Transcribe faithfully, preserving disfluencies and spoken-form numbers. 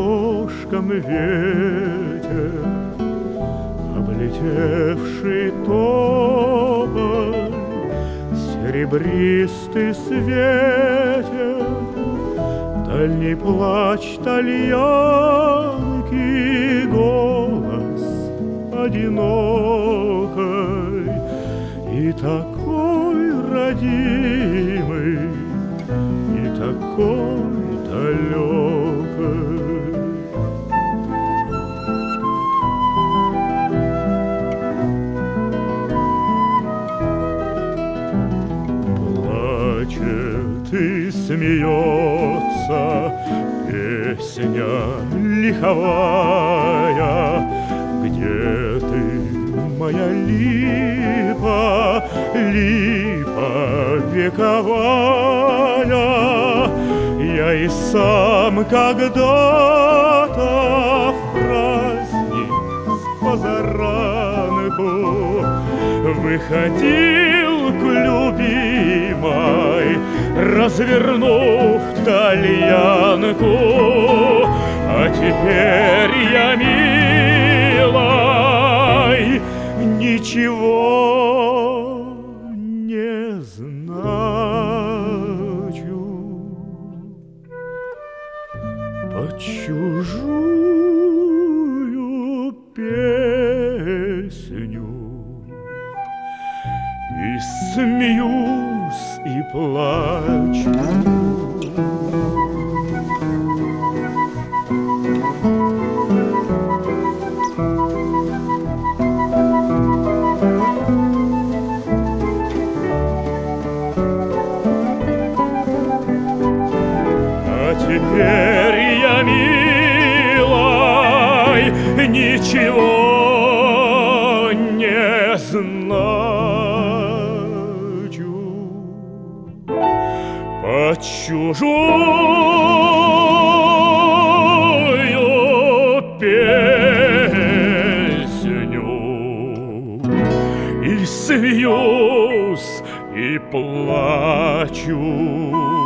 окошком ветер, облетевший тополь, серебристый светер, дальний плач тальянки, голос одинокой и такой родимый, и такой далекой. Плачет и смеется песня лиховая. Где ты, моя липа, липа вековая? Я и сам когда-то в праздник с позаранку выходил к любимой, развернув тальянку. А теперь я, милой, ничего не значу. Под чужую песню и смеюсь, и плачу. Теперь я, милой, ничего не значу. Под чужую песню и смеюсь, и плачу.